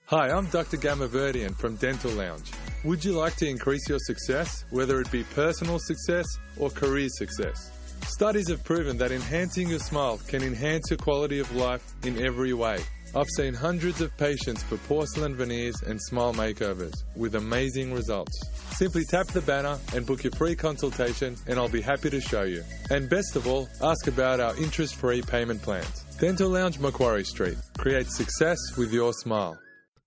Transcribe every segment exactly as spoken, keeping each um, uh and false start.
Hi, I'm Doctor Gamaverdian from Dental Lounge. Would you like to increase your success, whether it be personal success or career success? Studies have proven that enhancing your smile can enhance your quality of life in every way. I've seen hundreds of patients for porcelain veneers and smile makeovers with amazing results. Simply tap the banner and book your free consultation and I'll be happy to show you. And best of all, ask about our interest-free payment plans. Dental Lounge, Macquarie Street. Create success with your smile.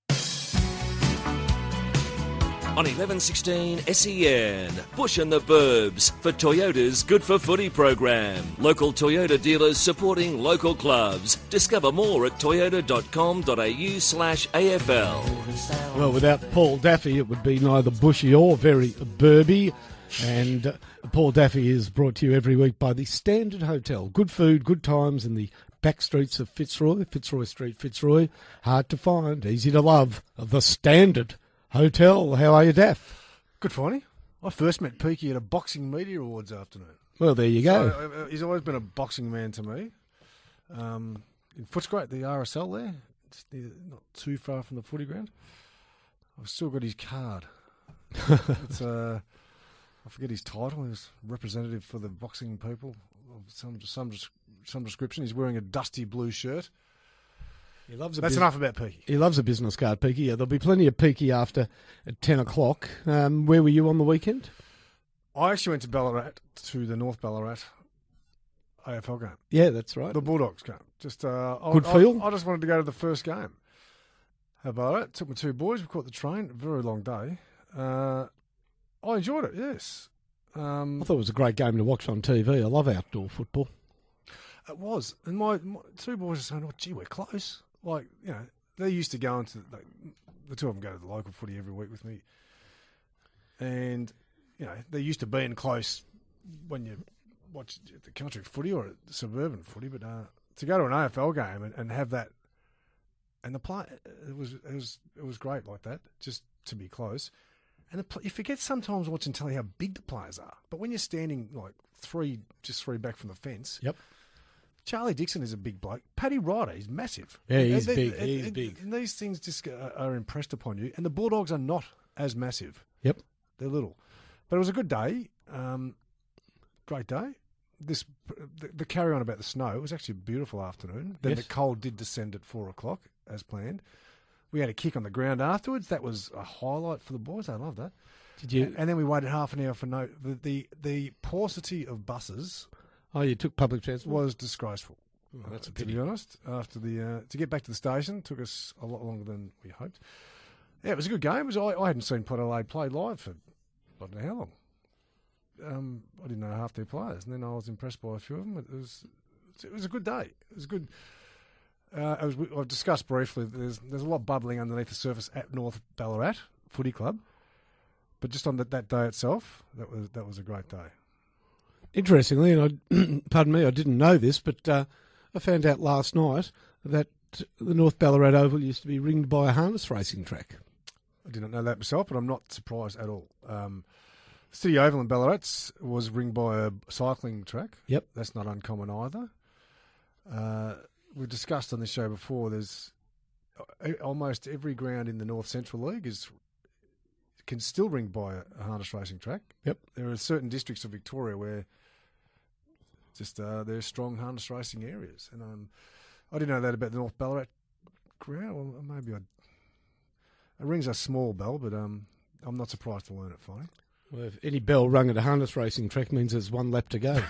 On eleven sixteen S E N, Bush and the Burbs for Toyota's Good for Footy program. Local Toyota dealers supporting local clubs. Discover more at toyota.com.au slash AFL. Well, without Paul Daffy, it would be neither bushy or very burby. And uh, Paul Daffy is brought to you every week by the Standard Hotel. Good food, good times in the back streets of Fitzroy, Fitzroy Street, Fitzroy. Hard to find, easy to love. The Standard Hotel. How are you, Daff? Good, Finey. I first met Peaky at a Boxing Media Awards afternoon. Well, there you go. So, uh, he's always been a boxing man to me. Um, in Footscray, the R S L there, it's near, not too far from the footy ground. I've still got his card. it's uh, I forget his title. He was representative for the boxing people of some some some description. He's wearing a dusty blue shirt. He loves a That's bus- enough about Peaky. He loves a business card, Peaky. Yeah, there'll be plenty of Peaky after at ten o'clock. Um, where were you on the weekend? I actually went to Ballarat, to the North Ballarat A F L game. Yeah, that's right. The Bulldogs game. Just uh, Good I, feel? I, I just wanted to go to the first game. How about it? Took my two boys. We caught the train. A very long day. Uh, I enjoyed it, yes. Um, I thought it was a great game to watch on T V. I love outdoor football. It was. And my, my two boys are saying, oh, gee, we're close. Like, you know, they're used to going to, like, the two of them go to the local footy every week with me. And, you know, they're used to being close when you watch the country footy or the suburban footy. But uh, to go to an A F L game and, and have that, and the play, it was, it was, it was great like that, just to be close. And the, you forget sometimes watching telly how big the players are. But when you're standing like three, just three back from the fence. Yep. Charlie Dixon is a big bloke. Paddy Ryder, he's massive. Yeah, he's and, big. And, he's and, big. And these things just are, are impressed upon you. And the Bulldogs are not as massive. Yep. They're little. But it was a good day. Um, great day. This the, the carry on about the snow. It was actually a beautiful afternoon. Then Yes. the cold did descend at four o'clock as planned. We had a kick on the ground afterwards. That was a highlight for the boys. They loved that. Did you? And, and then we waited half an hour for no. The the, the paucity of buses Oh, you took public transport? was disgraceful. Oh, that's a to pity. be honest. After the uh, to get back to the station took us a lot longer than we hoped. Yeah, it was a good game. It was, I, I hadn't seen Port Adelaide play live for I don't know how long. Um, I didn't know half their players, and then I was impressed by a few of them. It was it was a good day. It was good. Uh, it was, I've discussed briefly. There's there's a lot bubbling underneath the surface at North Ballarat Footy Club, but just on that, that day itself, that was that was a great day. Interestingly, and I, pardon me, I didn't know this, but uh, I found out last night that the North Ballarat Oval used to be ringed by a harness racing track. I did not know that myself, but I'm not surprised at all. Um, City Oval in Ballarat was ringed by a cycling track. Yep. That's not uncommon either. Uh, we've discussed on this show before, there's almost every ground in the North Central League is can still ring by a, a harness racing track. Yep. There are certain districts of Victoria where just uh, there's strong harness racing areas. And um, I didn't know that about the North Ballarat ground. Well, maybe I... It rings a small bell, but um, I'm not surprised to learn it, Finey. Well, if any bell rung at a harness racing track means there's one lap to go.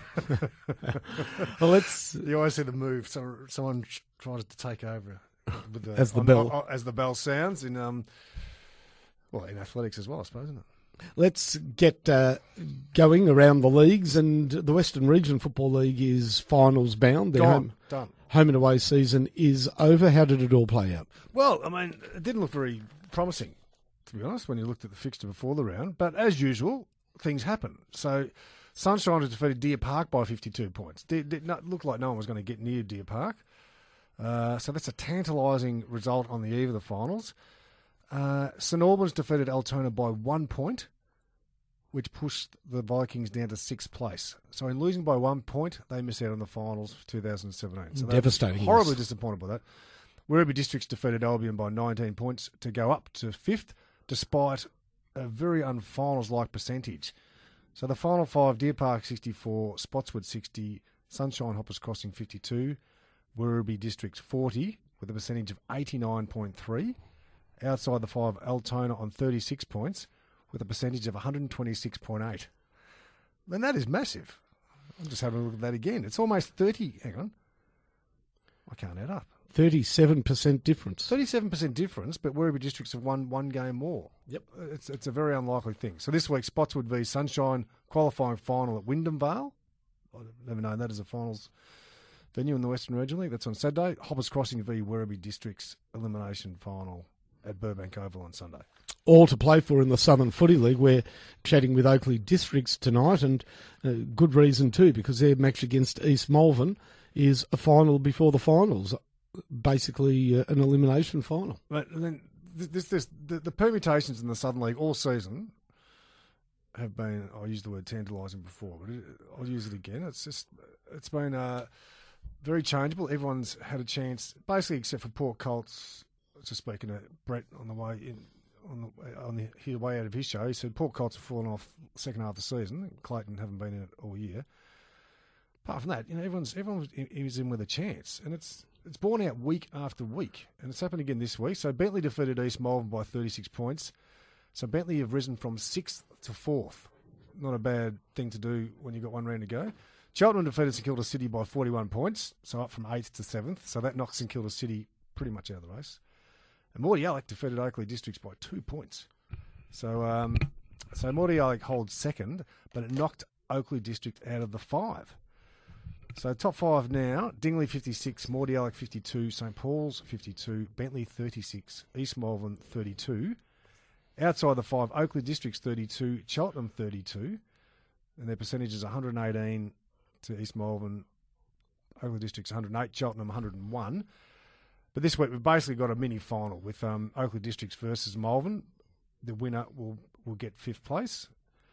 Well, let's... You always see the move. So, someone tries to take over with the, As the on, bell. on, as the bell sounds in um, well in athletics as well, I suppose, isn't it? Let's get uh, going around the leagues, and the Western Region Football League is finals bound. Their Gone, home, done. home and away season is over. How did it all play out? Well, I mean, it didn't look very promising, to be honest, when you looked at the fixture before the round. But as usual, things happen. So Sunshine has defeated Deer Park by fifty-two points. Did, did not look like no one was going to get near Deer Park. Uh, so that's a tantalising result on the eve of the finals. Uh, St Albans defeated Altona by one point, which pushed the Vikings down to sixth place. So in losing by one point, they missed out on the finals for two thousand seventeen. So they were Devastating. horribly disappointed by that. Werribee Districts defeated Albion by nineteen points to go up to fifth, despite a very unfinals-like percentage. So the final five, Deer Park sixty-four, Spotswood sixty, Sunshine Hoppers Crossing fifty-two, Werribee Districts forty, with a percentage of eighty-nine point three. Outside the five, Altona on thirty-six points, with a percentage of one hundred twenty-six point eight. And that is massive. I'm just having a look at that again. It's almost thirty. Hang on. I can't add up. thirty-seven percent difference. thirty-seven percent difference, but Werribee Districts have won one game more. Yep. It's it's a very unlikely thing. So this week, Spotswood v Sunshine qualifying final at Wyndham Vale. I've never known that as a finals venue in the Western Regional League. That's on Saturday. Hoppers Crossing v Werribee Districts elimination final at Burbank Oval on Sunday. All to play for in the Southern Footy League. We're chatting with Oakleigh Districts tonight, and uh, good reason too, because their match against East Malvern is a final before the finals, basically uh, an elimination final. But then this, this, the, the permutations in the Southern League all season have been, I used the word tantalising before, but it, I'll use it again. It's just, it's been uh, very changeable. Everyone's had a chance, basically except for Port Colts. Just speaking to Brett on the way in, on the on the his way out of his show, he said Port Colts have fallen off second half of the season. Clayton haven't been in it all year. Apart from that, you know, everyone's everyone is in with a chance, and it's it's borne out week after week, and it's happened again this week. So Bentley defeated East Malvern by thirty-six points. So Bentley have risen from sixth to fourth. Not a bad thing to do when you've got one round to go. Cheltenham defeated St Kilda City by forty-one points, so up from eighth to seventh. So that knocks St Kilda City pretty much out of the race. And Mordialloc defeated Oakleigh Districts by two points. So um, so Mordialloc holds second, but it knocked Oakleigh District out of the five. So top five now, Dingley fifty-six, Mordialloc fifty-two, St Paul's fifty-two, Bentley thirty-six, East Malvern thirty-two. Outside the five, Oakleigh Districts thirty-two, Cheltenham thirty-two. And their percentage is one hundred eighteen to East Malvern, Oakleigh Districts one hundred eight, Cheltenham one hundred one. But this week we've basically got a mini final with um, Oakleigh Districts versus Malvern. The winner will will get fifth place,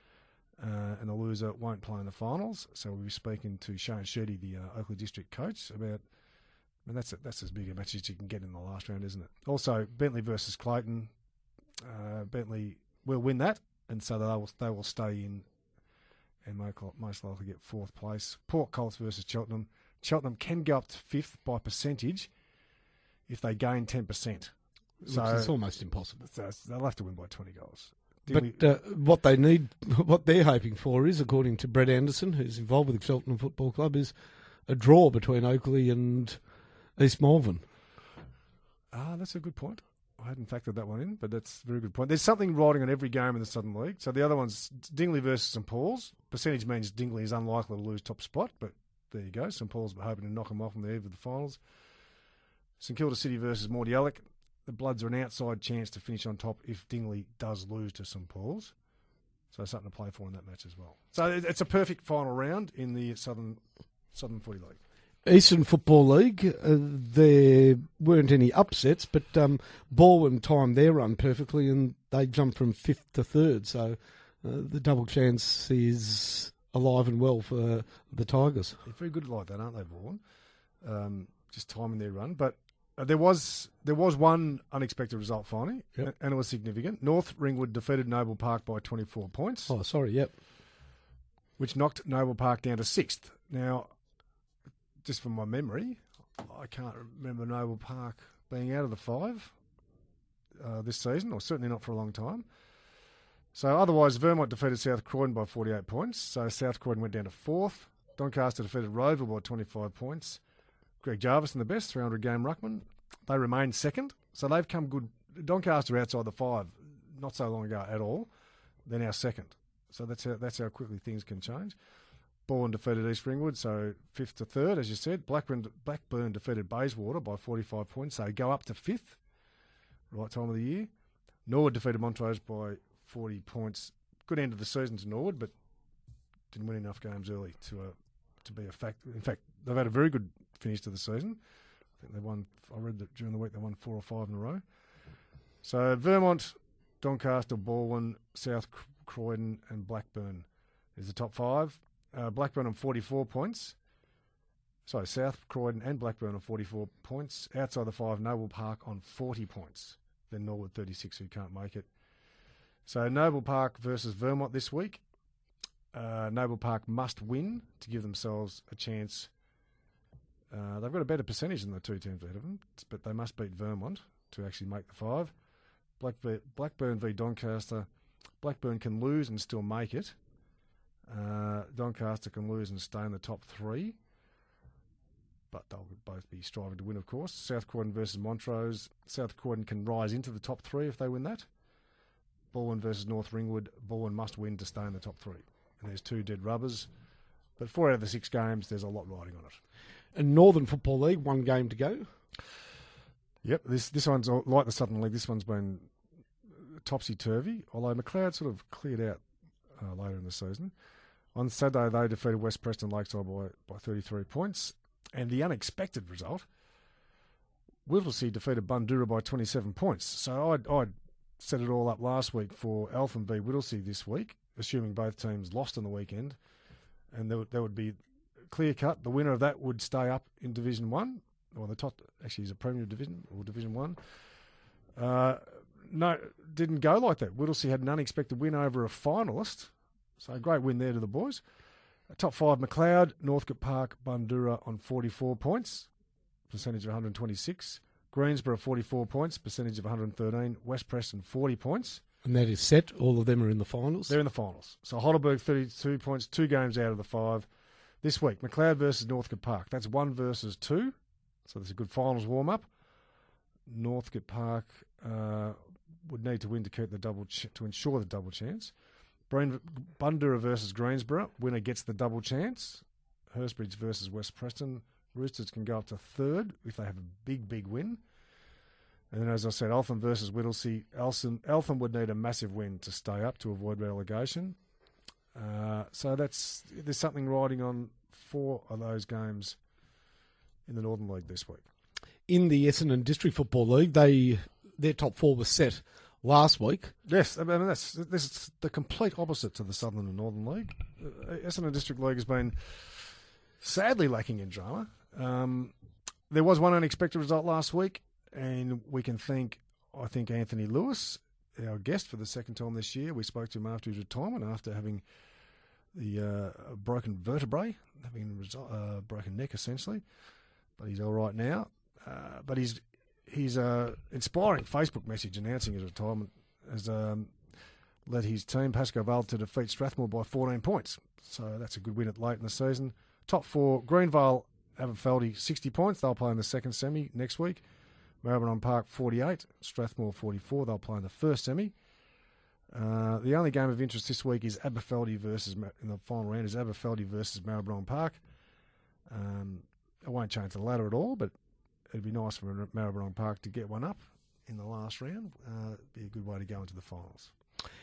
uh, and the loser won't play in the finals. So we'll be speaking to Shane Sheedy, the uh, Oakleigh District coach, about. I mean, that's a, that's as big a match as you can get in the last round, isn't it? Also, Bentley versus Clayton. Uh, Bentley will win that, and so they will they will stay in, and most likely get fourth place. Port Colts versus Cheltenham. Cheltenham can go up to fifth by percentage if they gain ten percent. So it's almost impossible. So they'll have to win by twenty goals. But uh, what they need, what they're hoping for is, according to Brett Anderson, who's involved with the Cheltenham Football Club, is a draw between Oakleigh and East Malvern. Ah, that's a good point. I hadn't factored that one in, but that's a very good point. There's something riding on every game in the Southern League. So the other one's Dingley versus St Paul's. Percentage means Dingley is unlikely to lose top spot, but there you go. St Paul's were hoping to knock them off on the eve of the finals. St Kilda City versus Mordialloc. The Bloods are an outside chance to finish on top if Dingley does lose to St Paul's. So something to play for in that match as well. So it's a perfect final round in the Southern Southern Footy League. Eastern Football League, uh, there weren't any upsets, but um, Balwyn timed their run perfectly and they jumped from fifth to third. So uh, the double chance is alive and well for the Tigers. They're very good like that, aren't they, Balwyn? Um, just timing their run. But uh, there was there was one unexpected result finally, yep. and it was significant. North Ringwood defeated Noble Park by twenty-four points. Oh, sorry, yep. Which knocked Noble Park down to sixth. Now, just from my memory, I can't remember Noble Park being out of the five uh, this season, or certainly not for a long time. So otherwise, Vermont defeated South Croydon by forty-eight points. So South Croydon went down to fourth. Doncaster defeated Roeville by twenty-five points. Greg Jarvis in the best, three hundred game ruckman. They remain second. So they've come good. Doncaster outside the five not so long ago at all. They're now second. So that's how, that's how quickly things can change. Balwyn defeated East Ringwood, so fifth to third, as you said. Blackburn, Blackburn defeated Bayswater by forty-five points, so go up to fifth. Right time of the year. Norwood defeated Montrose by forty points. Good end of the season to Norwood, but didn't win enough games early to uh, to be a fact. In fact, they've had a very good finish to the season. I think they won. I read that during the week they won four or five in a row. So Vermont, Doncaster, Balwyn, South Croydon, and Blackburn is the top five. Uh, Blackburn on forty-four points. sorry, South Croydon and Blackburn on forty-four points. Outside the five, Noble Park on forty points. Then Norwood thirty-six, who can't make it. So Noble Park versus Vermont this week. Uh, Noble Park must win to give themselves a chance. Uh, they've got a better percentage than the two teams ahead of them, but they must beat Vermont to actually make the five. Blackburn, Blackburn v Doncaster. Blackburn can lose and still make it. Uh, Doncaster can lose and stay in the top three. But they'll both be striving to win, of course. South Croydon versus Montrose. South Croydon can rise into the top three if they win that. Balwyn versus North Ringwood. Balwyn must win to stay in the top three. And there's two dead rubbers. But four out of the six games, there's a lot riding on it. And Northern Football League, one game to go. Yep, this this one's like the Southern League. This one's been topsy-turvy, although McLeod sort of cleared out uh, later in the season. On Saturday, they defeated West Preston Lakeside by, by thirty-three points. And the unexpected result, Whittlesea defeated Bundoora by twenty-seven points. So I'd, I'd set it all up last week for Eltham v Whittlesea this week, assuming both teams lost on the weekend. And there, there would be clear-cut. The winner of that would stay up in Division one, or the top, actually is a Premier Division, or Division one. Uh, no, didn't go like that. Whittlesea had an unexpected win over a finalist. So a great win there to the boys. Top five, McLeod, Northcote Park, Bundoora on forty-four points, percentage of one hundred twenty-six. Greensborough, forty-four points, percentage of one hundred thirteen. West Preston, forty points. And that is set. All of them are in the finals. They're in the finals. So Heidelberg, thirty-two points, two games out of the five. This week, McLeod versus Northcote Park. That's one versus two. So that's a good finals warm-up. Northcote Park uh, would need to win to keep the double ch- to ensure the double chance. Bundoora versus Greensborough. Winner gets the double chance. Hurstbridge versus West Preston. Roosters can go up to third if they have a big, big win. And then, as I said, Eltham versus Whittlesea. Eltham, Eltham would need a massive win to stay up to avoid relegation. Uh, so that's there's something riding on four of those games in the Northern League this week. In the Essendon District Football League, they their top four was set last week. Yes, I mean, that's this is the complete opposite to the Southern and Northern League. Uh, Essendon District League has been sadly lacking in drama. Um, there was one unexpected result last week, and we can thank, I think, Anthony Lewis, our guest for the second time this year. We spoke to him after his retirement, after having the uh, broken vertebrae, having a uh, broken neck essentially, but he's all right now. Uh, but he's His uh, inspiring Facebook message announcing his retirement has um, led his team, Pascoe Vale, to defeat Strathmore by fourteen points. So that's a good win at late in the season. Top four, Greenvale, Aberfeldy, sixty points. They'll play in the second semi next week. Maribyrnong Park, forty-eight. Strathmore, forty-four. They'll play in the first semi. Uh, the only game of interest this week is Aberfeldy versus, in the final round, is Aberfeldy versus Maribyrnong Park. Um, it won't change the ladder at all, but it'd be nice for Maribyrnong Park to get one up in the last round. Uh, it'd be a good way to go into the finals.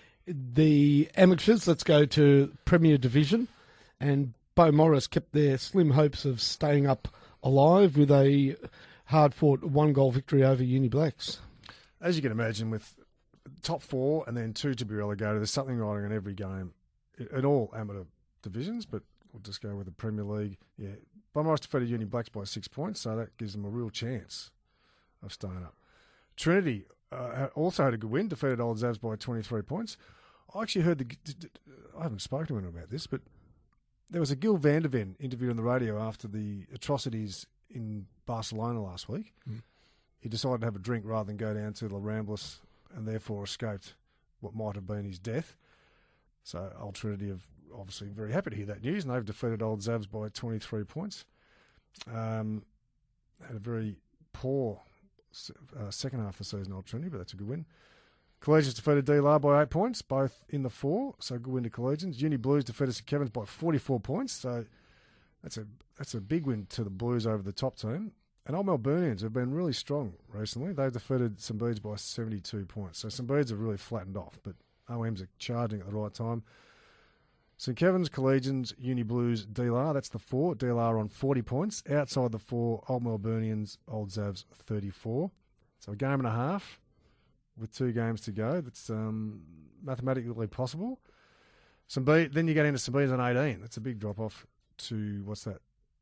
The amateurs, let's go to Premier Division. And Bo Morris kept their slim hopes of staying up alive with a hard-fought one-goal victory over Uni Blacks. As you can imagine, with top four and then two to be relegated, there's something riding on every game in all amateur divisions, but we'll just go with the Premier League. Yeah, Bomberos defeated Uni Blacks by six points, so that gives them a real chance of staying up. Trinity uh, also had a good win, defeated Old Zavs by twenty-three points. I actually heard the... I haven't spoken to him about this, but there was a Gil van der Ven interview on the radio after the atrocities in Barcelona last week. Mm. He decided to have a drink rather than go down to the Ramblas and therefore escaped what might have been his death. So Old Trinity have obviously very happy to hear that news, and they've defeated Old Zavs by twenty-three points. Um, had a very poor uh, second half of the season, Old Trinity, but that's a good win. Collegians defeated D L R by eight points, both in the four, so good win to Collegians. Uni Blues defeated St Kevin's by forty-four points, so that's a that's a big win to the Blues over the top team. And Old Melburnians have been really strong recently. They've defeated St Bede's by seventy-two points, so St Bede's have really flattened off, but O Ms are charging at the right time. St Kevin's, Collegians, Uni Blues, D L R, that's the four. D L R on forty points. Outside the four, Old Melburnians, Old Zavs, thirty-four. So a game and a half with two games to go. That's um, mathematically possible. St Bede, then you get into St Bede's on eighteen. That's a big drop-off to, what's that,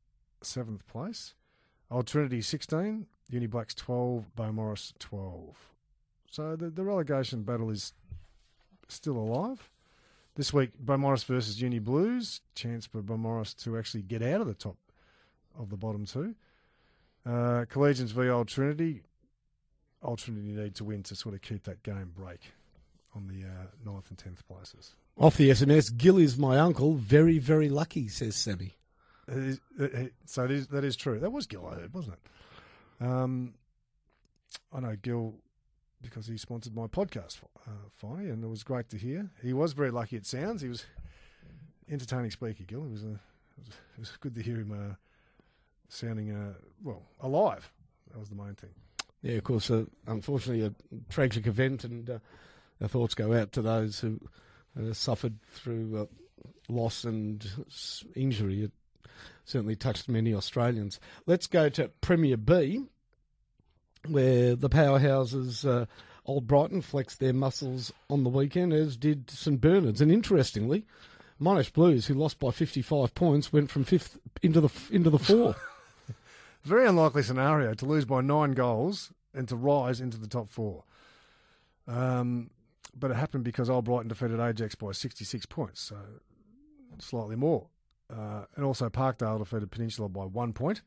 seventh place. Old Trinity sixteen, Uni Blacks twelve, Beaumaris twelve. So the, the relegation battle is still alive. This week, Beaumaris versus Uni Blues. Chance for Beaumaris to actually get out of the top of the bottom two. Uh, Collegians v Old Trinity. Old Trinity need to win to sort of keep that game break on the uh, ninth and tenth places. Off the S M S, Gil is my uncle. Very, very lucky, says Sammy. It is, it, so it is, that is true. That was Gil, I heard, wasn't it? Um, I know Gil because he sponsored my podcast, uh, finally, and it was great to hear. He was very lucky, it sounds. He was entertaining speaker, Gil. It was, a, it was, it was good to hear him uh, sounding, uh, well, alive. That was the main thing. Yeah, of course, uh, unfortunately, a tragic event, and uh, our thoughts go out to those who uh, suffered through uh, loss and injury. It certainly touched many Australians. Let's go to Premier B, where the powerhouses, uh, Old Brighton, flexed their muscles on the weekend, as did St Bernard's. And interestingly, Monash Blues, who lost by fifty-five points, went from fifth into the into the four. Very unlikely scenario to lose by nine goals and to rise into the top four. Um, but it happened because Old Brighton defeated Ajax by sixty-six points, so slightly more. Uh, and also Parkdale defeated Peninsula by one point.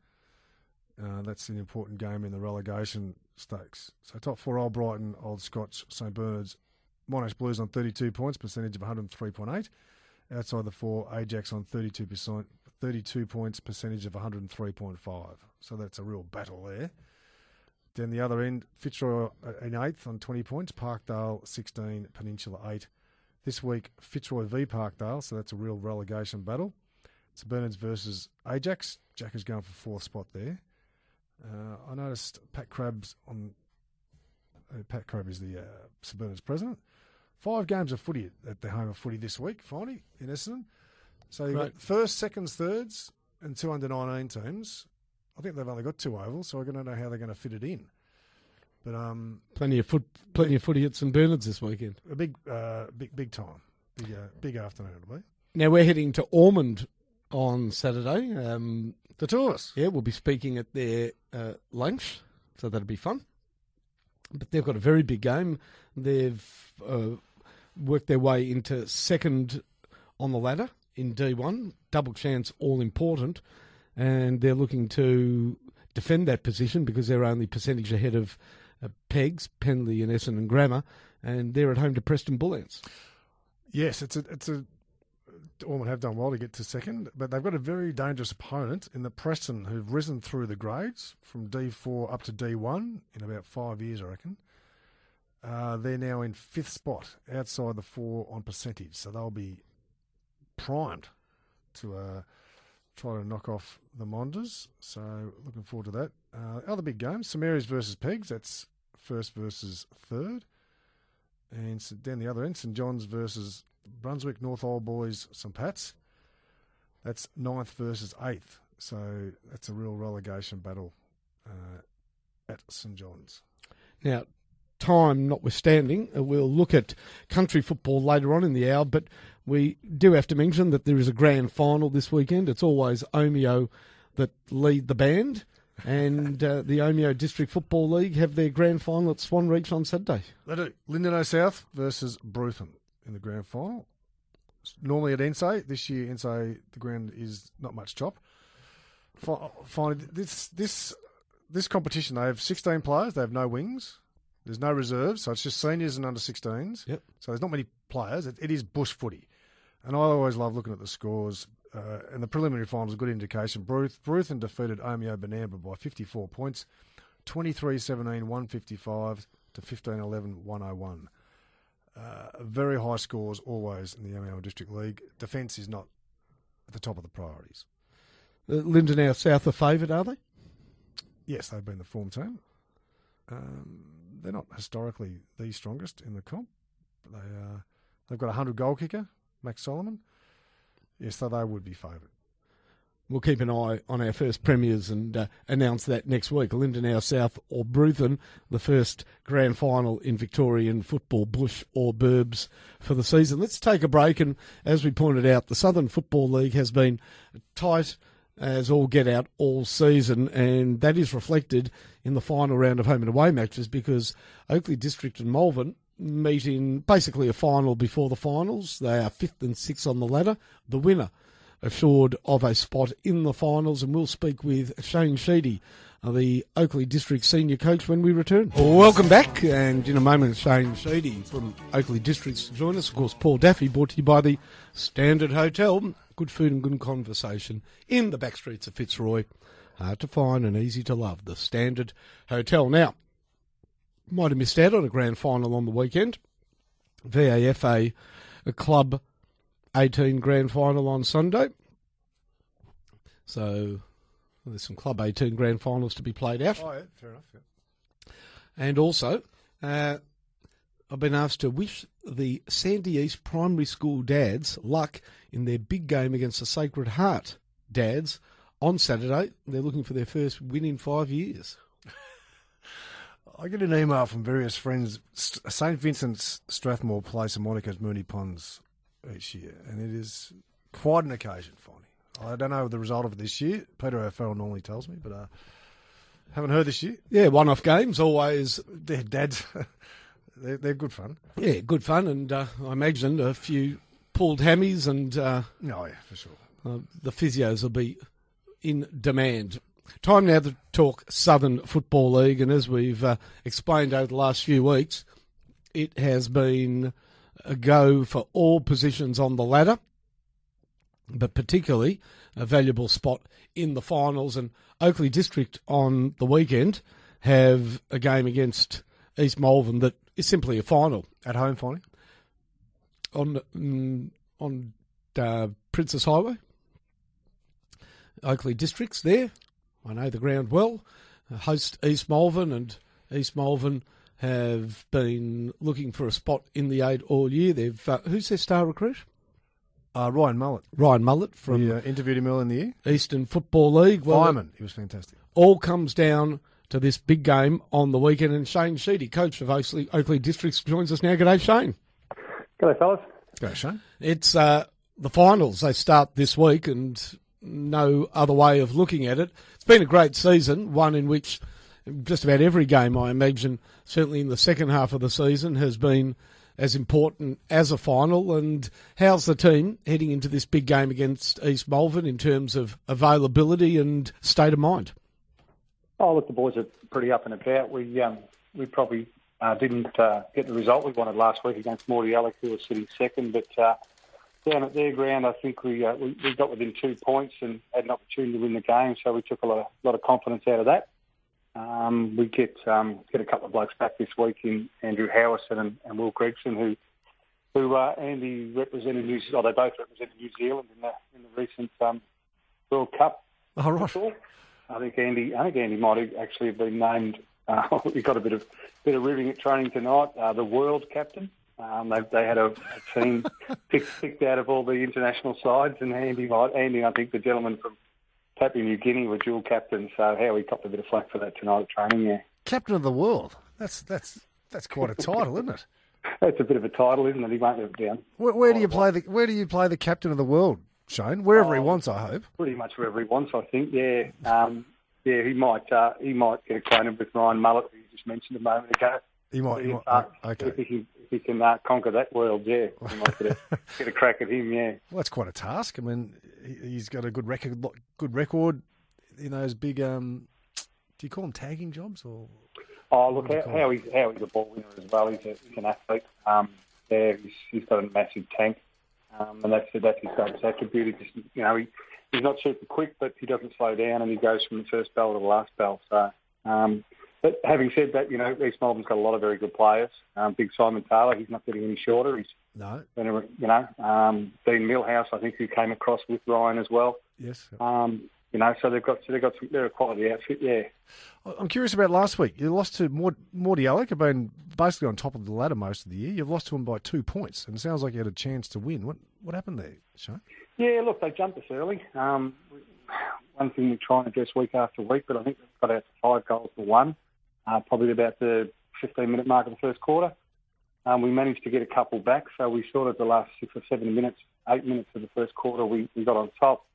Uh, that's an important game in the relegation stakes. So top four, Old Brighton, Old Scots, St Bernard's, Monash Blues on thirty-two points, percentage of one hundred three point eight. Outside the four, Ajax on thirty-two percent, thirty-two points, percentage of one hundred three point five. So that's a real battle there. Then the other end, Fitzroy in eighth on twenty points, Parkdale sixteen, Peninsula eight. This week, Fitzroy v Parkdale, so that's a real relegation battle. St Bernard's versus Ajax. Jack is going for fourth spot there. Uh, I noticed Pat Crabb's on. Uh, Pat Crabb is the uh, St Bernard's president. Five games of footy at the home of footy this week, finally, in Essendon. So you've Right. got first, seconds, thirds, and two under nineteen teams. I think they've only got two ovals, so I don't know how they're going to fit it in. But um, Plenty of foot, plenty of footy at St Bernard's this weekend. a big, uh, big, big time, big, uh, big afternoon it'll be. Now we're heading to Ormond on Saturday. Um, The tours. yeah, we'll be speaking at their uh, lunch, so that'll be fun. But they've got a very big game. They've uh, worked their way into second on the ladder in D one, double chance, all important, and they're looking to defend that position because they're only percentage ahead of uh, Pegs, Penley and Essendon Grammar, and they're at home to Preston Bullants. Yes, it's a, it's a. Ormond have done well to get to second, but they've got a very dangerous opponent in the Preston, who've risen through the grades from D four up to D one in about five years, I reckon. Uh, they're now in fifth spot outside the four on percentage, so they'll be primed to uh, try to knock off the Monders. So looking forward to that. Uh, other big games: St Mary's versus Pegs. That's first versus third, and so down the other end, St John's versus Brunswick, North Old Boys, St Pat's. That's ninth versus eighth. So that's a real relegation battle uh, at St John's. Now, time notwithstanding, uh, we'll look at country football later on in the hour, but we do have to mention that there is a grand final this weekend. It's always Omeo that lead the band, and uh, the Omeo District Football League have their grand final at Swan Reach on Saturday. They do. Lindenow South versus Bruthen in the grand final. Normally at Ensay. This year, Ensay, the ground is not much chop. Finally, this this this competition, they have sixteen players. They have no wings. There's no reserves, so it's just seniors and under sixteens. Yep. So there's not many players. It, it is bush footy. And I always love looking at the scores. Uh, and the preliminary final is a good indication. Bruth, Bruthen defeated Omeo Benambra by fifty-four points, twenty-three seventeen, one fifty-five to fifteen eleven, one oh one. Uh, very high scores always in the Omeo District League. Defence is not at the top of the priorities. Uh, Lindenow South are favoured, are they? Yes, they've been the form team. Um, they're not historically the strongest in the comp. They, uh, they've got a one hundred goal kicker, Max Solomon. Yes, so they would be favoured. We'll keep an eye on our first premiers and uh, announce that next week. Lindenow South or Bruthen, the first grand final in Victorian football, bush or burbs for the season. Let's take a break, and as we pointed out, the Southern Football League has been tight as all get out all season, and that is reflected in the final round of home and away matches because Oakleigh District and Malvern meet in basically a final before the finals. They are fifth and sixth on the ladder. The winner assured of a spot in the finals, and we'll speak with Shane Sheedy, the Oakleigh District senior coach, when we return. Welcome back, and in a moment Shane Sheedy from Oakleigh Districts to join us. Of course, Paul Daffy, brought to you by the Standard Hotel. Good food and good conversation in the back streets of Fitzroy. Hard to find and easy to love, the Standard Hotel. Now, might have missed out on a grand final on the weekend. V A F A, a Club eighteen grand final on Sunday. So there's some Club eighteen grand finals to be played out. Oh, yeah, fair enough. Yeah. And also, uh, I've been asked to wish the Sandy East Primary School dads luck in their big game against the Sacred Heart dads on Saturday. They're looking for their first win in five years. I get an email from various friends. Saint Vincent's Strathmore plays St Monica's Moonee Ponds each year, and it is quite an occasion, Fonny. I don't know the result of it this year. Peter O'Farrell normally tells me, but uh, haven't heard this year. Yeah, one-off games, always. They're dads. they're, they're good fun. Yeah, good fun, and uh, I imagine a few pulled hammies, and uh, oh, yeah, for sure. Uh, the physios will be in demand. Time now to talk Southern Football League, and as we've uh, explained over the last few weeks, it has been a go for all positions on the ladder, but particularly a valuable spot in the finals. And Oakleigh District on the weekend have a game against East Malvern that is simply a final. At home, Fonny? On, mm, on uh, Princess Highway. Oakleigh District's there. I know the ground well. Host East Malvern, and East Malvern have been looking for a spot in the eight all year. They've uh, who's their star recruit? Uh, Ryan Mullett. Ryan Mullett from we uh, interviewed him earlier in the year. Eastern Football League. Well, Fireman, he was fantastic. All comes down to this big game on the weekend, and Shane Sheedy, coach of Oakleigh, Oakleigh Districts, joins us now. G'day, Shane. G'day, fellas. G'day, Shane. It's uh, the finals. They start this week, and no other way of looking at it. It's been a great season, one in which just about every game, I imagine, certainly in the second half of the season, has been as important as a final. And how's the team heading into this big game against East Malvern in terms of availability and state of mind? Oh, look, the boys are pretty up and about. We um, we probably uh, didn't uh, get the result we wanted last week against Mordialloc, who was sitting second, but uh, down at their ground, I think we, uh, we we got within two points and had an opportunity to win the game, so we took a lot of, lot of confidence out of that. Um, we get um, get a couple of blokes back this week in Andrew Howison and, and Will Gregson, who who uh, Andy represented New Zealand. Oh, they both represented New Zealand in the in the recent um, World Cup. Oh, right. I think Andy. I think Andy might have actually have been named. Uh, we got a bit of bit of ribbing at training tonight. Uh, the world captain. Um, they, they had a, a team picked, picked out of all the international sides, and Andy, might, Andy, I think the gentleman from Papua New Guinea were dual captains. So Howie copped a bit of flack for that tonight at training. Yeah, captain of the world. That's that's that's quite a title, isn't it? That's a bit of a title, isn't it? He won't live it down. Where, where do you play the Where do you play the captain of the world, Shane? Wherever oh, he wants, I hope. Pretty much wherever he wants, I think. Yeah, um, yeah. He might uh, he might get acquainted with Ryan Mullett, who you just mentioned a moment ago. He might. He might uh, okay. If he can, if he can uh, conquer that world, yeah, he might get a, get a crack at him. Yeah. Well, that's quite a task. I mean, he, he's got a good record. Good record in those big. Um, do you call them tagging jobs or? Oh, look, how, how he's how he's a ball winner as well. He's, a, he's an athlete. Um, yeah, he's, he's got a massive tank, um, and that's that's his greatest attribute. He just, you know, he, he's not super quick, but he doesn't slow down, and he goes from the first bell to the last bell. So, um, but having said that, you know, East Melbourne's got a lot of very good players. Um, big Simon Taylor, he's not getting any shorter. He's no, been a, you know, um, Dean Millhouse, I think, who came across with Ryan as well. Yes. Um, You know, so they've got so they've got some, they're a quality outfit, yeah. I'm curious about last week. You lost to Mordialloc, have been basically on top of the ladder most of the year. You've lost to them by two points, and it sounds like you had a chance to win. What what happened there, Shane? Yeah, look, they jumped us early. Um, one thing we try and address week after week, but I think they've got out to five goals to one, uh, probably about the fifteen-minute mark of the first quarter. Um, we managed to get a couple back, so we sort of the last six or seven minutes, eight minutes of the first quarter, we, we got on top.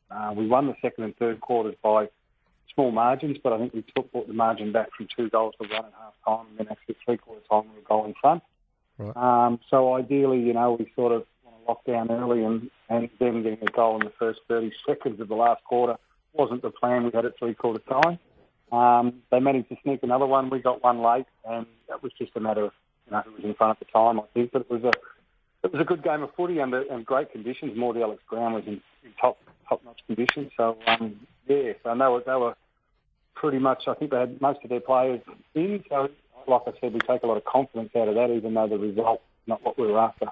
Uh, we won the second and third quarters by small margins, but I think we took brought the margin back from two goals to one at half time, and then actually three quarter time we were a goal in front. Right. Um, so ideally, you know, we sort of want to lock down early, and, and then getting a goal in the first thirty seconds of the last quarter wasn't the plan. We had it three quarter time. Um, they managed to sneak another one. We got one late, and that was just a matter of, you know, who was in front at the time, I think. But it was a it was a good game of footy under and great conditions. Mordy Alex ground was in, in top top notch conditions. So um, yeah, so they were they were pretty much. I think they had most of their players in. So like I said, we take a lot of confidence out of that, even though the result not what we were after.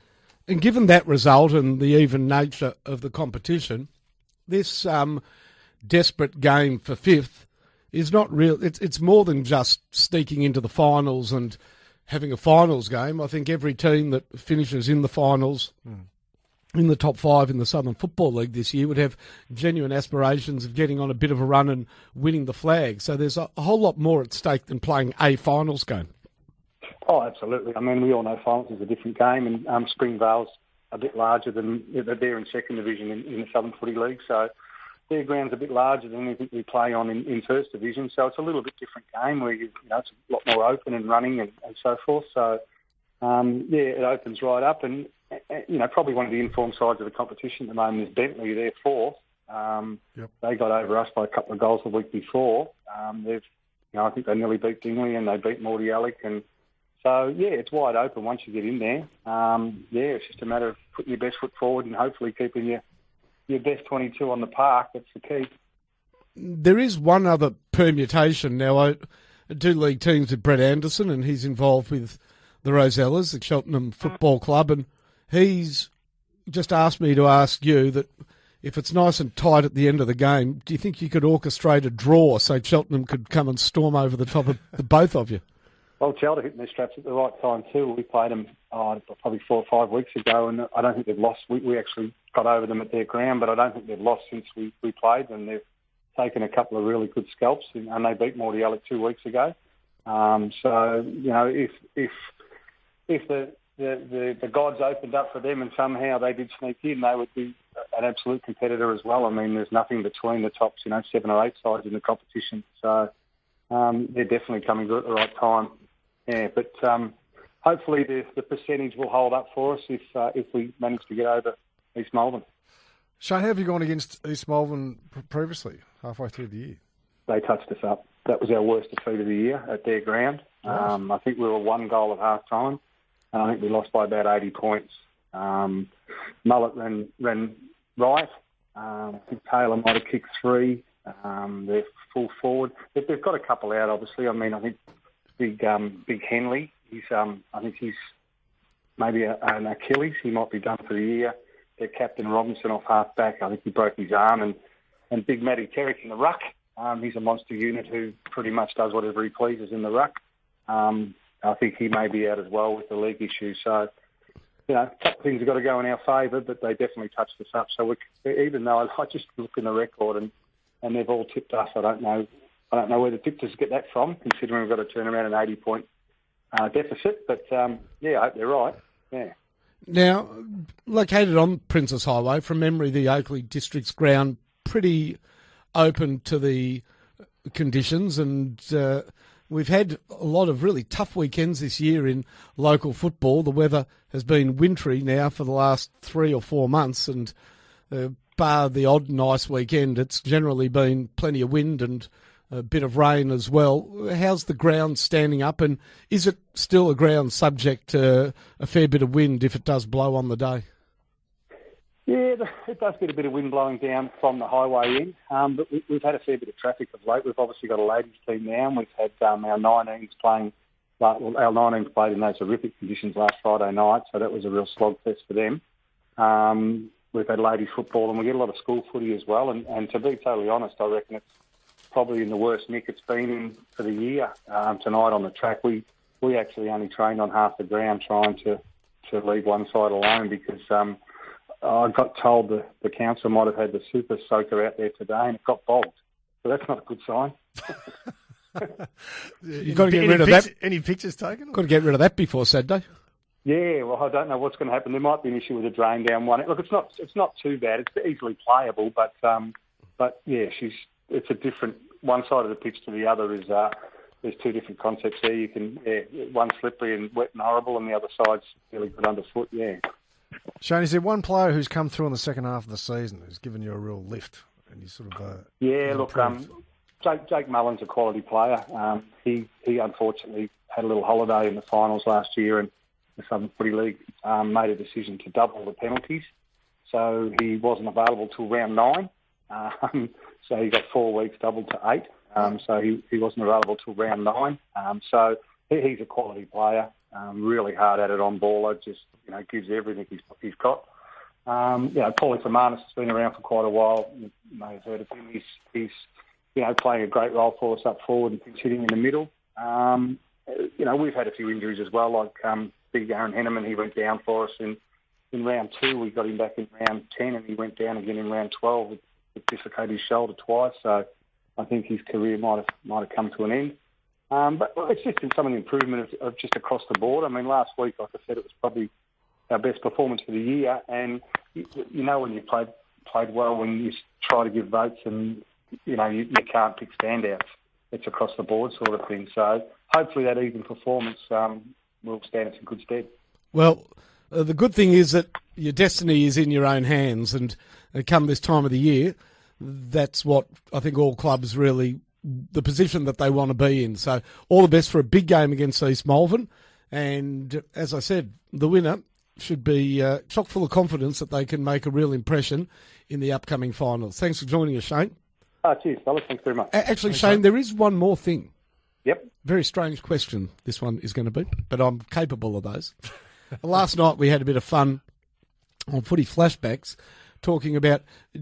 And given that result and the even nature of the competition, this um, desperate game for fifth is not real. It's it's more than just sneaking into the finals and having a finals game. I think every team that finishes in the finals, mm. in the top five in the Southern Football League this year, would have genuine aspirations of getting on a bit of a run and winning the flag. So there's a, a whole lot more at stake than playing a finals game. Oh, absolutely. I mean, we all know finals is a different game, and um, Springvale's a bit larger than they're in second division in, in the Southern Footy League. So their ground's a bit larger than anything we play on in, in first division. So it's a little bit different game where you, you know it's a lot more open and running and, and so forth. So um, yeah, it opens right up, and you know probably one of the informed sides of the competition at the moment is Bentley. They're fourth. Um, yep. They got over us by a couple of goals the week before. Um, they've, you know, I think they nearly beat Dingley and they beat Mordy Alec, and so yeah, it's wide open once you get in there. Um, yeah, it's just a matter of putting your best foot forward and hopefully keeping your your best twenty-two on the park. That's the key. There is one other permutation. Now, I do league teams with Brett Anderson, and he's involved with the Rosellas, the Cheltenham Football Club, and he's just asked me to ask you that if it's nice and tight at the end of the game, do you think you could orchestrate a draw so Cheltenham could come and storm over the top of the both of you? Well, Cheltenham hitting their straps at the right time too. We played them oh, probably four or five weeks ago, and I don't think they've lost. We, we actually got over them at their ground, but I don't think they've lost since we, we played them. They've taken a couple of really good scalps, and, and they beat Mordy Alec two weeks ago. Um, so, you know, if if if the, the, the, the gods opened up for them and somehow they did sneak in, they would be an absolute competitor as well. I mean, there's nothing between the tops, you know, seven or eight sides in the competition. So um, they're definitely coming good at the right time. Yeah, but um, hopefully the, the percentage will hold up for us if uh, if we manage to get over East Malvern. Shane, how have you gone against East Malvern previously, halfway through the year? They touched us up. That was our worst defeat of the year at their ground. Right. Um, I think we were one goal at half time, and I think we lost by about eighty points. Um, Mullet ran, ran right. Um, I think Taylor might have kicked three. Um, they're full forward. They've, they've got a couple out, obviously. I mean, I think Big um, Big Henley, he's um, I think he's maybe a, an Achilles. He might be done for the year. Their captain Robinson off half back, I think he broke his arm. And, and Big Matty Terrick in the ruck. Um, he's a monster unit who pretty much does whatever he pleases in the ruck. Um, I think he may be out as well with the league issue. So, you know, a couple of things have got to go in our favour, but they definitely touched us up. So we, even though I just look in the record and, and they've all tipped us, I don't know. I don't know where the tipsters get that from, considering we've got to turn around an eighty-point uh, deficit. But, um, yeah, I hope they're right. Yeah. Now, located on Princes Highway, from memory, the Oakleigh District's ground pretty open to the conditions, and uh, we've had a lot of really tough weekends this year in local football. The weather has been wintry now for the last three or four months, and uh, bar the odd nice weekend, it's generally been plenty of wind and a bit of rain as well. How's the ground standing up, and is it still a ground subject to a fair bit of wind if it does blow on the day? Yeah, it does get a bit of wind blowing down from the highway in, um, but we, we've had a fair bit of traffic of late. We've obviously got a ladies team now, and we've had um, our nineteens playing. Well, our nineteens played in those horrific conditions last Friday night, so that was a real slogfest for them. Um, we've had ladies football, and we get a lot of school footy as well. And, and to be totally honest, I reckon it's probably in the worst nick it's been in for the year. Um, tonight on the track, we we actually only trained on half the ground, trying to, to leave one side alone because um, I got told the, the council might have had the super soaker out there today and it got bogged. So that's not a good sign. You've got to get rid of pic- that. Any pictures taken? Got to get rid of that before Saturday. Yeah, well, I don't know what's going to happen. There might be an issue with the drain down one. Look, it's not it's not too bad. It's easily playable, but um, but yeah, she's it's a different one side of the pitch to the other. Is uh, there's two different concepts there. You can yeah, one slippery and wet and horrible, and the other side's really good underfoot. Yeah. Shane, is there one player who's come through in the second half of the season who's given you a real lift, and you sort of uh, yeah, look, um, Jake, Jake Mullen's a quality player. Um, he he unfortunately had a little holiday in the finals last year, and the Southern Footy League um, made a decision to double the penalties, so he wasn't available till round nine. Um, so he got four weeks doubled to eight. Um, so he, he wasn't available till round nine. Um, so he, he's a quality player, um, really hard at it on baller, just you know gives everything he's, he's got. Um, you know, Paulie Fermanis has been around for quite a while. You may have heard of him. He's, he's you know playing a great role for us up forward and sitting in the middle. Um, you know, we've had a few injuries as well, like um, Big Aaron Henneman. He went down for us in, in round two. We got him back in round ten, and he went down again in round twelve with, with dislocated his shoulder twice. So I think his career might have might have come to an end. Um, but well, it's just been some of the improvement of, of just across the board. I mean, last week, like I said, it was probably our best performance for the year. And you, you know when you played played well, when you try to give votes, and you know you, you can't pick standouts. It's across the board sort of thing. So hopefully that even performance um, will stand us in good stead. Well, uh, the good thing is that your destiny is in your own hands, and uh, come this time of the year, that's what I think all clubs really, the position that they want to be in. So all the best for a big game against East Malvern, and as I said, the winner should be uh, chock full of confidence that they can make a real impression in the upcoming finals. Thanks for joining us, Shane. Oh, cheers, fellas. Thanks very much. A- Actually, Thanks, Shane, mate. There is one more thing. Yep. Very strange question this one is going to be, but I'm capable of those. Last night we had a bit of fun on Footy Flashbacks talking about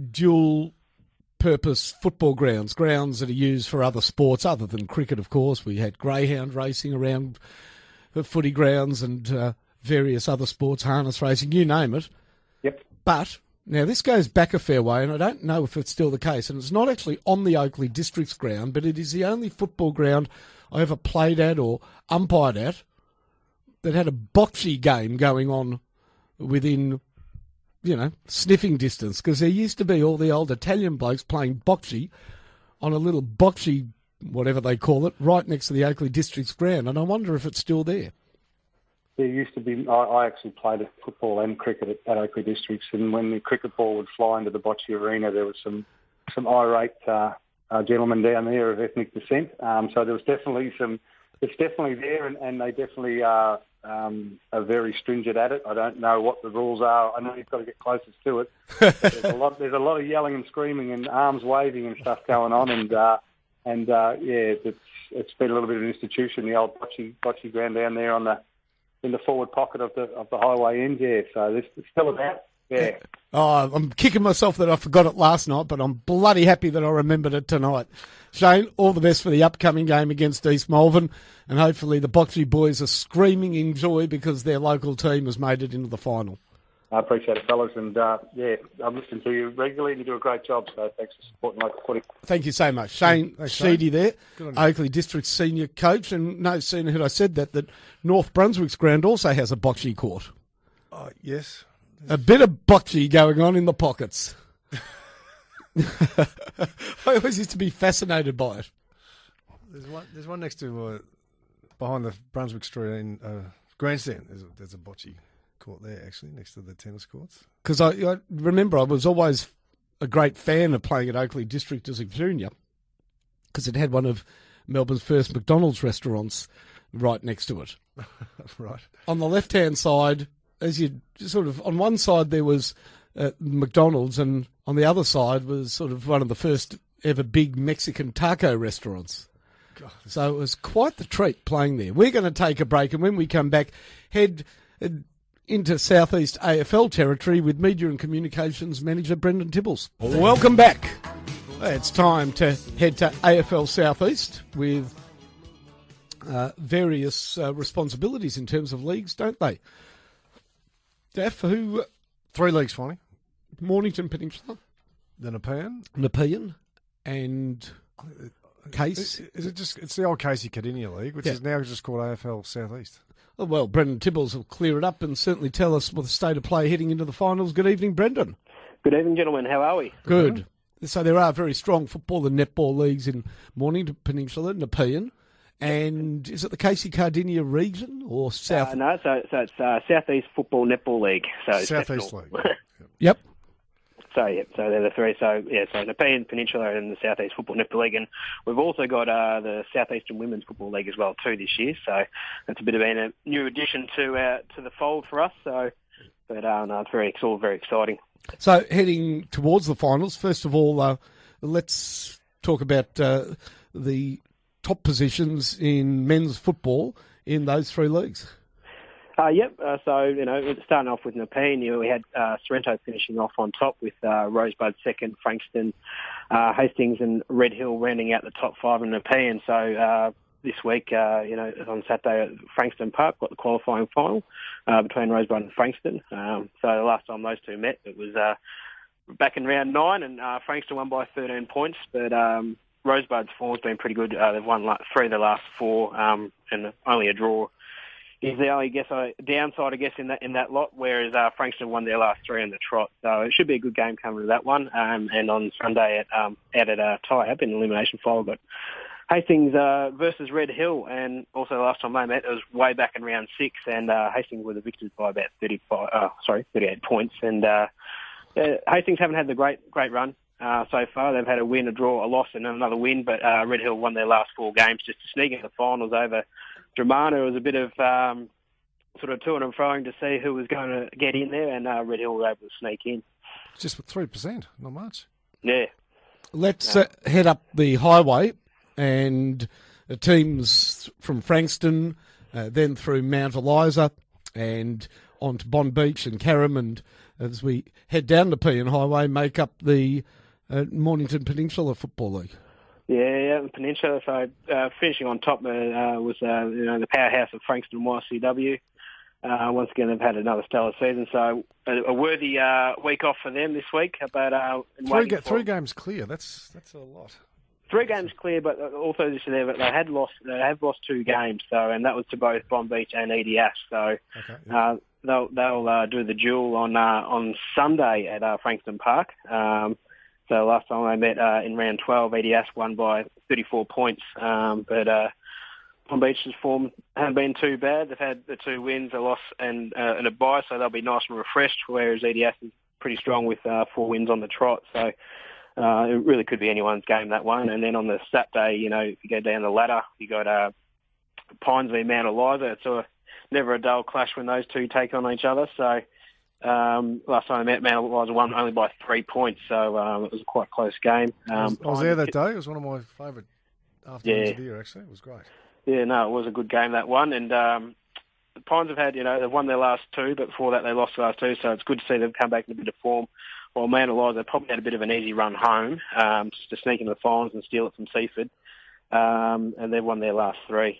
dual-purpose football grounds, grounds that are used for other sports other than cricket, of course. We had greyhound racing around the footy grounds and uh, various other sports, harness racing, you name it. Yep. But now, this goes back a fair way, and I don't know if it's still the case, and it's not actually on the Oakley Districts ground, but it is the only football ground I ever played at or umpired at that had a bocce game going on within, you know, sniffing distance, because there used to be all the old Italian blokes playing bocce on a little bocce, whatever they call it, right next to the Oakley Districts ground, and I wonder if it's still there. There used to be, I, I actually played at football and cricket at, at Oakley Districts, and when the cricket ball would fly into the bocce arena, there was some, some irate uh, uh, gentlemen down there of ethnic descent. Um, so there was definitely some, it's definitely there, and, and they definitely are, um, are very stringent at it. I don't know what the rules are. I know you've got to get closest to it. there's, a lot, there's a lot of yelling and screaming and arms waving and stuff going on, and uh, and uh, yeah, it's, it's been a little bit of an institution, the old bocce, bocce ground down there on the in the forward pocket of the of the highway end, yeah. So this it's still about, yeah. Oh, I'm kicking myself that I forgot it last night, but I'm bloody happy that I remembered it tonight. Shane, all the best for the upcoming game against East Malvern, and hopefully the Bocce boys are screaming in joy because their local team has made it into the final. I appreciate it, fellas, and uh, yeah, I'm listening to you regularly, and you do a great job, so thanks for supporting local footy. Thank you so much. Shane Sheedy there, Oakley District Senior Coach, and no sooner had I said that, that North Brunswick's ground also has a bocce court. Oh, yes. A bit of bocce going on in the pockets. I always used to be fascinated by it. There's one, there's one next to, uh, behind the Brunswick Street in uh, Grandstand, there's a, there's a bocce court there, actually, next to the tennis courts. Because I, I remember I was always a great fan of playing at Oakley District as a junior, because it had one of Melbourne's first McDonald's restaurants right next to it. Right. On the left-hand side, as you sort of, on one side there was uh, McDonald's, and on the other side was sort of one of the first ever big Mexican taco restaurants. God. So it was quite the treat playing there. We're going to take a break, and when we come back, head uh, into Southeast A F L territory with Media and Communications Manager Brendan Tibbles. Welcome back. It's time to head to A F L Southeast with uh, various uh, responsibilities in terms of leagues, don't they? Daff, who... Three leagues, finally. Mornington Peninsula. The Nepean. Nepean. And... case. Is, is it just? It's the old Casey Cardinia League, which Yeah. is now just called A F L Southeast. Oh, well, Brendan Tibbles will clear it up and certainly tell us what the state of play heading into the finals. Good evening, Brendan. Good evening, gentlemen. How are we? Good. So there are very strong football and netball leagues in Mornington Peninsula, Nepean. And is it the Casey Cardinia region or South? Uh, no, so, so it's uh, Southeast Football Netball League. So it's Southeast national. League. Yep. So yeah, so they're the three. So yeah, so Nepean Peninsula and the Southeast Football Netball League, and we've also got uh, the Southeastern Women's Football League as well too this year. So that's a bit of a new addition to uh, to the fold for us. So, but uh, no, it's very it's all very exciting. So heading towards the finals, first of all, uh, let's talk about uh, the top positions in men's football in those three leagues. Uh, yep. Uh, so you know, starting off with Nepean, you know, we had uh, Sorrento finishing off on top with uh, Rosebud second, Frankston, uh, Hastings, and Red Hill rounding out the top five in Nepean. So uh, this week, uh, you know, on Saturday at Frankston Park, got the qualifying final uh, between Rosebud and Frankston. Um, so the last time those two met, it was uh, back in round nine, and uh, Frankston won by thirteen points, but um, Rosebud's form's been pretty good. Uh, they've won like three of the last four, um, and only a draw is the only, I guess, a downside, I guess, in that in that lot. Whereas uh, Frankston won their last three in the trot, so it should be a good game coming to that one. Um, and on Sunday at um, out at uh, tie-up in the elimination final, but Hastings uh, versus Red Hill, and also the last time they met, it was way back in round six, and uh, Hastings were the victors by about thirty-five, uh, sorry, thirty-eight points. And uh, uh, Hastings haven't had the great great run. Uh, so far, they've had a win, a draw, a loss, and another win. But uh, Red Hill won their last four games just to sneak into the finals over Dramana. It was a bit of um, sort of to and froing to see who was going to get in there, and uh, Red Hill were able to sneak in. Just three percent, not much. Yeah. Let's uh, head up the highway, and the teams from Frankston, uh, then through Mount Eliza, and on to Bond Beach and Carrum, and as we head down the Pean Highway, make up the uh, Mornington Peninsula Football League. Yeah, yeah, the Peninsula. So uh, finishing on top uh, was uh, you know the powerhouse of Frankston Y C W. Uh, once again, they've had another stellar season, so a, a worthy uh, week off for them this week. But uh, Three, ga- three games clear. That's that's a lot. Three games clear, but also this year they had lost. They have lost two games, so and that was to both Bond Beach and E D S. So Okay, yeah. uh, they'll they'll uh, do the duel on uh, on Sunday at uh, Frankston Park. Um, so last time they met uh, in round twelve, E D S won by thirty-four points, um, but uh, Bond Beach's form hasn't been too bad. They've had the two wins, a loss, and uh, and a bye, so they'll be nice and refreshed. Whereas E D S is pretty strong with uh, four wins on the trot, so. Uh, it really could be anyone's game, that one. And then on the Saturday, you know, if you go down the ladder, you got uh, Pines v Mount Eliza. It's a, never a dull clash when those two take on each other. So um, last time I met Mount Eliza won only by three points, so um, it was a quite close game. Um, I, was, I was there that day. It was one of my favourite afternoons Yeah. of the year, actually. It was great. Yeah, no, it was a good game, that one. And um, the Pines have had, you know, they've won their last two, but before that they lost the last two, so it's good to see them come back in a bit of form. Well, Mount Eliza probably had a bit of an easy run home, um, just to sneak into the finals and steal it from Seaford. Um, and they've won their last three.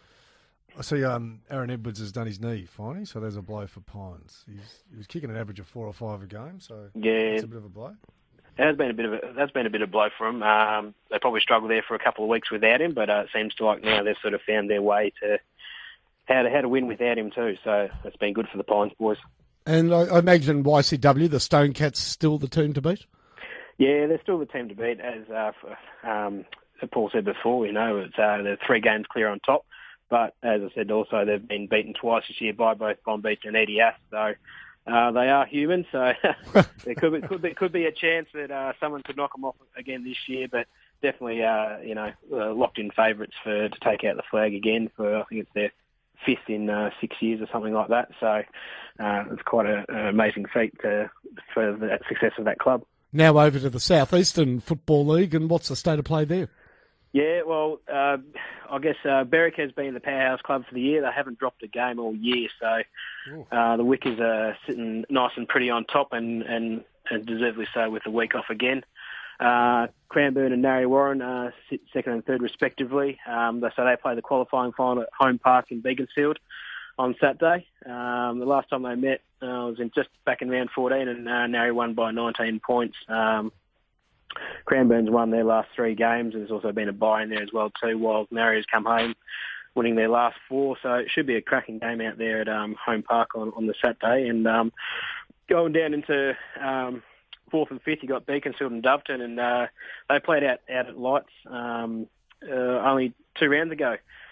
I see um, Aaron Edwards has done his knee finally, so there's a blow for Pines. He's, he was kicking an average of four or five a game, so Yeah. it's a bit of a blow. It has been a bit of a, that's been a bit of blow for him. Um, they probably struggled there for a couple of weeks without him, but uh, it seems to like now they've sort of found their way to how to how to win without him too. So it's been good for the Pines boys. And I, I imagine Y C W, the Stonecats, still the team to beat? Yeah, they're still the team to beat, as uh, for, um, Paul said before. You know, it's uh, they're three games clear on top, but as I said, also they've been beaten twice this year by both Bond Beach and E D S. So. Uh, they are human, so there could be, could be could be a chance that uh, someone could knock them off again this year. But definitely, uh, you know, uh, locked in favourites for to take out the flag again for I think it's their fifth in uh, six years or something like that. So uh, it's quite a, an amazing feat to, for the success of that club. Now over to the Southeastern Football League, and what's the state of play there? Yeah, well, uh, I guess uh, Berwick has been the powerhouse club for the year. They haven't dropped a game all year, so uh, the Wickers are sitting nice and pretty on top, and, and, and deservedly so with the week off again. Uh, Cranbourne and Narre Warren uh, sit second and third respectively, um, so they play the qualifying final at Home Park in Beaconsfield on Saturday. Um, the last time they met uh, was in just back in round fourteen, and uh, Narre won by nineteen points. Um, Cranbourne's won their last three games, and there's also been a bye in there as well too, while Maria's come home winning their last four. So it should be a cracking game out there at um, Home Park on, on the Saturday. And um, going down into um, fourth and fifth, you got Beaconsfield and Doveton, and uh, they played out, out at Lights um, uh, only two rounds ago.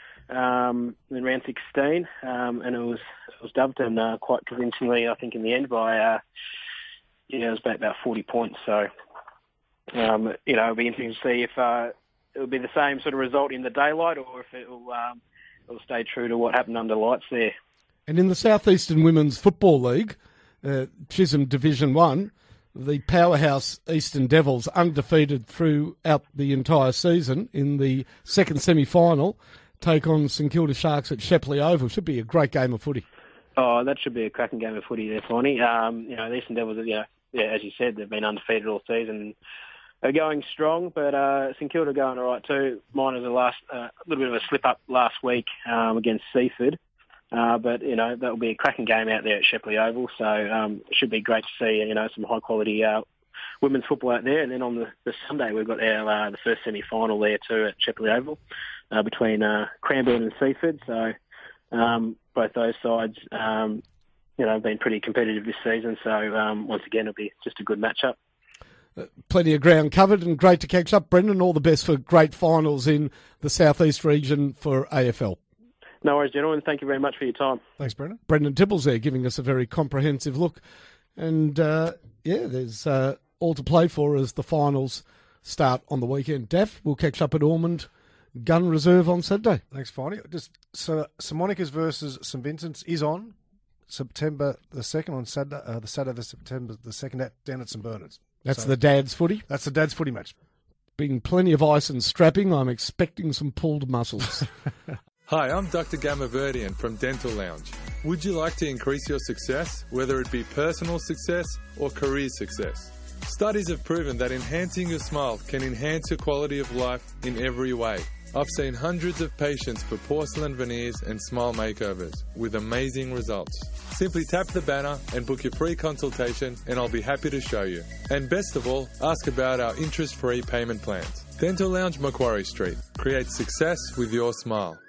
Um, in round sixteen, um, and it was it was Doveton uh, quite convincingly, I think, in the end by uh, yeah, it was about, about forty points. So um, you know, it'll be interesting to see if uh, it'll be the same sort of result in the daylight, or if it'll um, it'll stay true to what happened under Lights there. And in the South Eastern Women's Football League, uh, Chisholm Division One, the powerhouse Eastern Devils, undefeated throughout the entire season, in the second semi-final, take on St Kilda Sharks at Shepley Oval. Should be a great game of footy. Oh, that should be a cracking game of footy there, Fonny. Um, you know, the Eastern Devils, you know, yeah, as you said, they've been undefeated all season. They're going strong, but uh, St Kilda going all right too. Mine was a last, uh, little bit of a slip-up last week um, against Seaford. Uh, but, you know, that'll be a cracking game out there at Shepley Oval. So um, it should be great to see, you know, some high-quality uh, women's football out there. And then on the, the Sunday, we've got our uh, the first semi-final there too at Shepley Oval. Uh, between uh, Cranbourne and Seaford. So um, both those sides, um, you know, have been pretty competitive this season. So um, once again, it'll be just a good matchup. Uh, plenty of ground covered, and great to catch up, Brendan. All the best for great finals in the Southeast region for A F L. No worries, gentlemen. Thank you very much for your time. Thanks, Brendan. Brendan Tibbles there giving us a very comprehensive look. And, uh, yeah, there's uh, all to play for as the finals start on the weekend. Daff, we'll catch up at Ormond Gun Reserve on Saturday. Thanks, Finey. Just so St Monica's versus St Vincent's is on September the second on Saturday. Uh, the Saturday, September the second, at, down at St Bernard's. That's so, the dad's footy. That's the dad's footy match. Being plenty of ice and strapping, I'm expecting some pulled muscles. Hi, I'm Doctor Gamaverdian from Dental Lounge. Would you like to increase your success, whether it be personal success or career success? Studies have proven that enhancing your smile can enhance your quality of life in every way. I've seen hundreds of patients for porcelain veneers and smile makeovers with amazing results. Simply tap the banner and book your free consultation, and I'll be happy to show you. And best of all, ask about our interest-free payment plans. Dental Lounge, Macquarie Street. Create success with your smile.